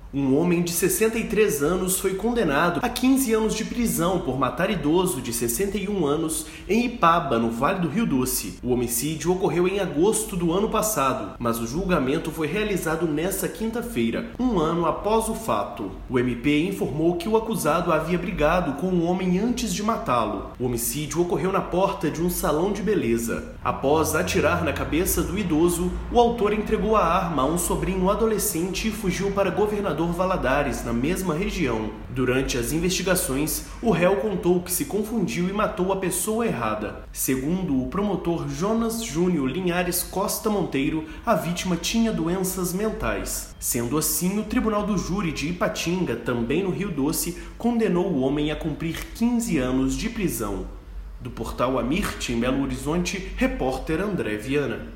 Um homem de 63 anos foi condenado a 15 anos de prisão por matar idoso de 61 anos em Ipaba, no Vale do Rio Doce. O homicídio ocorreu em agosto do ano passado, mas o julgamento foi realizado nesta quinta-feira, um ano após o fato. O MP informou que o acusado havia brigado com o homem antes de matá-lo. O homicídio ocorreu na porta de um salão de beleza. Após atirar na cabeça do idoso, o autor entregou a arma a um sobrinho adolescente e fugiu para Governador Valadares, na mesma região. Durante as investigações, o réu contou que se confundiu e matou a pessoa errada. Segundo o promotor Jonas Júnior Linhares Costa Monteiro, a vítima tinha doenças mentais. Sendo assim, o Tribunal do Júri de Ipatinga, também no Rio Doce, condenou o homem a cumprir 15 anos de prisão. Do portal Amirte, em Belo Horizonte, repórter André Viana.